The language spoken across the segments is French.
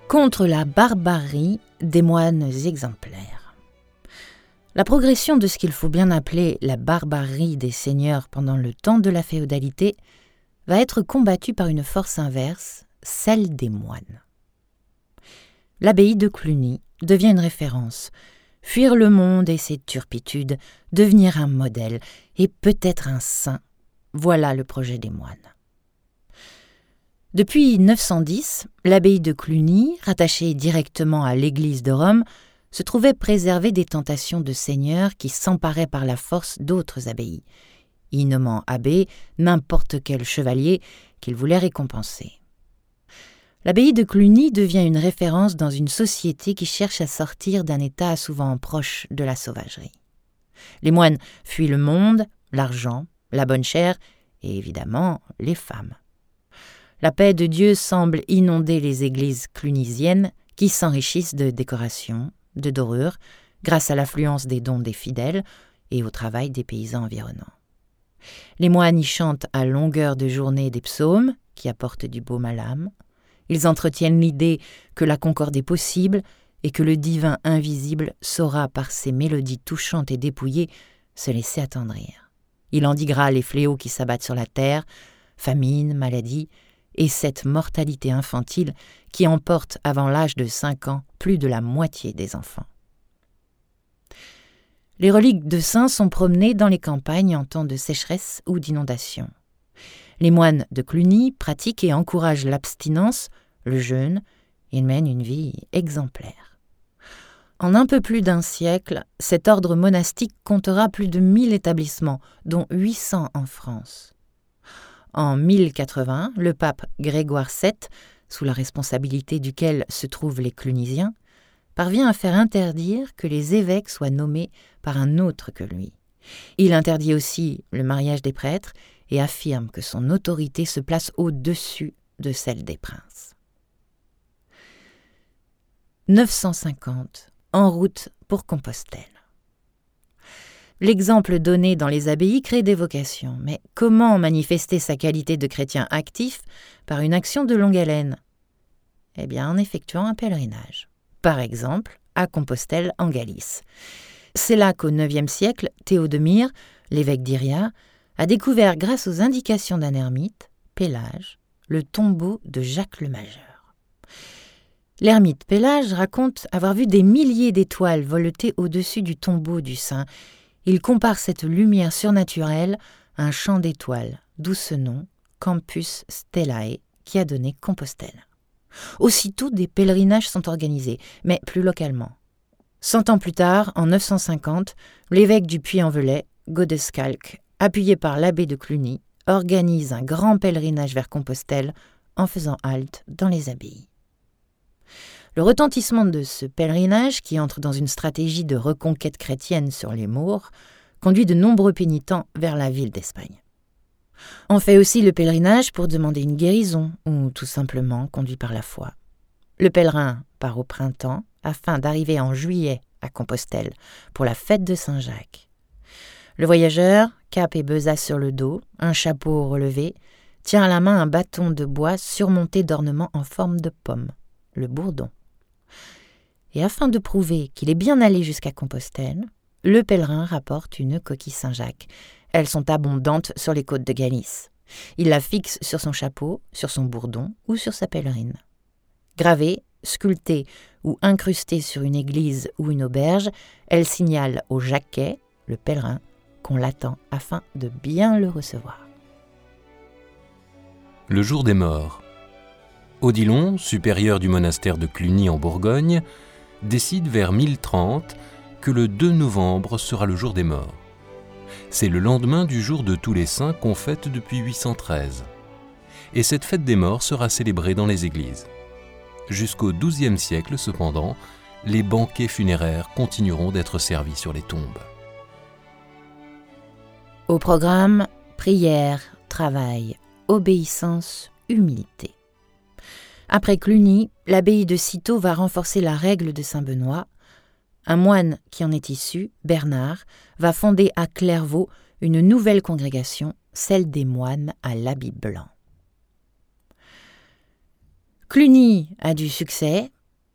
contre la barbarie des moines exemplaires. La progression de ce qu'il faut bien appeler la barbarie des seigneurs pendant le temps de la féodalité va être combattue par une force inverse, celle des moines. L'abbaye de Cluny devient une référence. Fuir le monde et ses turpitudes, devenir un modèle et peut-être un saint, voilà le projet des moines. Depuis 910, l'abbaye de Cluny, rattachée directement à l'église de Rome, se trouvait préservée des tentations de seigneurs qui s'emparaient par la force d'autres abbayes, y nommant abbé n'importe quel chevalier qu'ils voulaient récompenser. L'abbaye de Cluny devient une référence dans une société qui cherche à sortir d'un état souvent proche de la sauvagerie. Les moines fuient le monde, l'argent, la bonne chère et évidemment les femmes. La paix de Dieu semble inonder les églises clunisiennes qui s'enrichissent de décorations, de dorures, grâce à l'affluence des dons des fidèles et au travail des paysans environnants. Les moines y chantent à longueur de journée des psaumes qui apportent du baume à l'âme. Ils entretiennent l'idée que la concorde est possible et que le divin invisible saura, par ses mélodies touchantes et dépouillées, se laisser attendrir. Il endiguera les fléaux qui s'abattent sur la terre, famine, maladie, et cette mortalité infantile qui emporte avant l'âge de 5 ans plus de la moitié des enfants. Les reliques de saints sont promenées dans les campagnes en temps de sécheresse ou d'inondation. Les moines de Cluny pratiquent et encouragent l'abstinence, le jeûne, et mènent une vie exemplaire. En un peu plus d'un siècle, cet ordre monastique comptera plus de 1000 établissements, dont 800 en France. En 1080, le pape Grégoire VII, sous la responsabilité duquel se trouvent les Clunisiens, parvient à faire interdire que les évêques soient nommés par un autre que lui. Il interdit aussi le mariage des prêtres et affirme que son autorité se place au-dessus de celle des princes. 950, en route pour Compostelle. L'exemple donné dans les abbayes crée des vocations, mais comment manifester sa qualité de chrétien actif par une action de longue haleine ? Eh bien, en effectuant un pèlerinage. Par exemple, à Compostelle, en Galice. C'est là qu'au IXe siècle, Théodomire, l'évêque d'Iria, a découvert, grâce aux indications d'un ermite, Pélage, le tombeau de Jacques le Majeur. L'ermite Pélage raconte avoir vu des milliers d'étoiles voleter au-dessus du tombeau du saint. Il compare cette lumière surnaturelle à un champ d'étoiles, d'où ce nom, Campus Stellae, qui a donné Compostelle. Aussitôt, des pèlerinages sont organisés, mais plus localement. 100 ans plus tard, en 950, l'évêque du Puy-en-Velay, Godescalc, appuyé par l'abbé de Cluny, organise un grand pèlerinage vers Compostelle en faisant halte dans les abbayes. Le retentissement de ce pèlerinage, qui entre dans une stratégie de reconquête chrétienne sur les Maures, conduit de nombreux pénitents vers la ville d'Espagne. On fait aussi le pèlerinage pour demander une guérison ou tout simplement conduit par la foi. Le pèlerin part au printemps afin d'arriver en juillet à Compostelle pour la fête de Saint-Jacques. Le voyageur, cape et besace sur le dos, un chapeau relevé, tient à la main un bâton de bois surmonté d'ornements en forme de pomme, le bourdon. Et afin de prouver qu'il est bien allé jusqu'à Compostelle, le pèlerin rapporte une coquille Saint-Jacques. Elles sont abondantes sur les côtes de Galice. Il la fixe sur son chapeau, sur son bourdon ou sur sa pèlerine. Gravée, sculptée ou incrustée sur une église ou une auberge, elle signale au Jacquet, le pèlerin, qu'on l'attend afin de bien le recevoir. Le jour des morts. Odilon, supérieur du monastère de Cluny en Bourgogne, décide vers 1030 que le 2 novembre sera le jour des morts. C'est le lendemain du jour de tous les saints qu'on fête depuis 813. Et cette fête des morts sera célébrée dans les églises. Jusqu'au XIIe siècle, cependant, les banquets funéraires continueront d'être servis sur les tombes. Au programme, prière, travail, obéissance, humilité. Après Cluny, l'abbaye de Cîteaux va renforcer la règle de saint Benoît. Un moine qui en est issu, Bernard, va fonder à Clairvaux une nouvelle congrégation, celle des moines à l'habit blanc. Cluny a du succès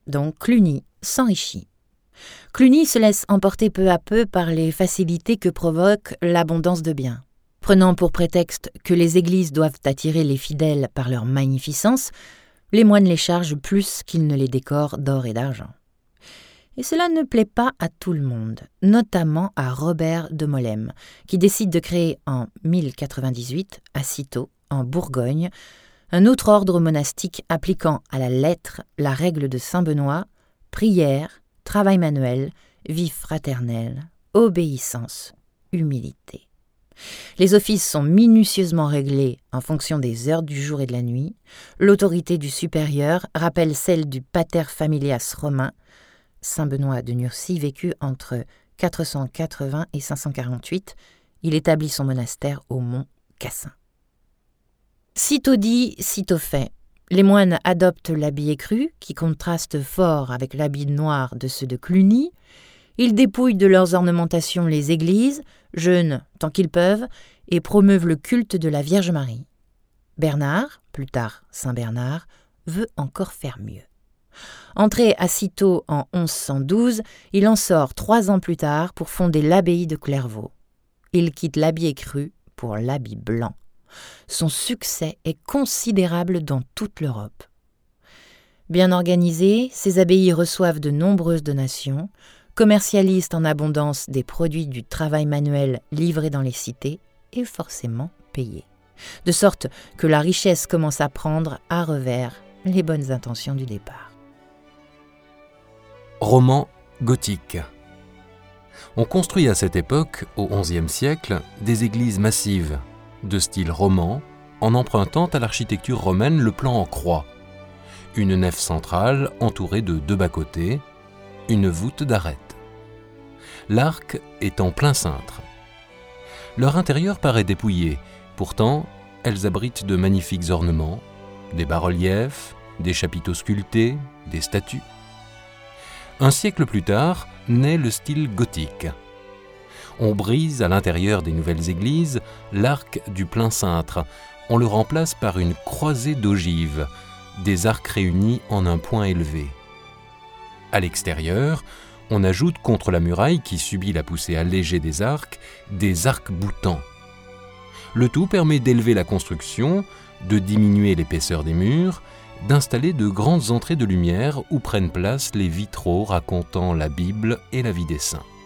Donc Cluny s'enrichit. Cluny se laisse emporter peu à peu par les facilités que provoque l'abondance de biens. Prenant pour prétexte que les églises doivent attirer les fidèles par leur magnificence, les moines les chargent plus qu'ils ne les décorent d'or et d'argent. Et cela ne plaît pas à tout le monde, notamment à Robert de Molesme, qui décide de créer en 1098, à Cîteaux, en Bourgogne, un autre ordre monastique appliquant à la lettre la règle de saint Benoît, prière, travail manuel, vie fraternelle, obéissance, humilité. Les offices sont minutieusement réglés en fonction des heures du jour et de la nuit. L'autorité du supérieur rappelle celle du pater familias romain. Saint Benoît de Nursie vécut entre 480 et 548. Il établit son monastère au mont Cassin. Sitôt dit, sitôt fait. Les moines adoptent l'habit écru, qui contraste fort avec l'habit noir de ceux de Cluny. Ils dépouillent de leurs ornementations les églises, jeûnent tant qu'ils peuvent, et promeuvent le culte de la Vierge Marie. Bernard, plus tard Saint Bernard, veut encore faire mieux. Entré à Cîteaux en 1112, il en sort 3 ans plus tard pour fonder l'abbaye de Clairvaux. Il quitte l'habit écru pour l'habit blanc. Son succès est considérable dans toute l'Europe. Bien organisées, ces abbayes reçoivent de nombreuses donations, commercialisent en abondance des produits du travail manuel livrés dans les cités et forcément payés. De sorte que la richesse commence à prendre à revers les bonnes intentions du départ. Roman gothique. On construit à cette époque, au XIe siècle, des églises massives, de style roman, en empruntant à l'architecture romaine le plan en croix. Une nef centrale entourée de 2 bas-côtés, une voûte d'arête. L'arc est en plein cintre. Leur intérieur paraît dépouillé, pourtant elles abritent de magnifiques ornements, des bas-reliefs, des chapiteaux sculptés, des statues. Un siècle plus tard, naît le style gothique. On brise à l'intérieur des nouvelles églises l'arc du plein cintre. On le remplace par une croisée d'ogives, des arcs réunis en un point élevé. À l'extérieur, on ajoute contre la muraille qui subit la poussée allégée des arcs-boutants. Le tout permet d'élever la construction, de diminuer l'épaisseur des murs, d'installer de grandes entrées de lumière où prennent place les vitraux racontant la Bible et la vie des saints.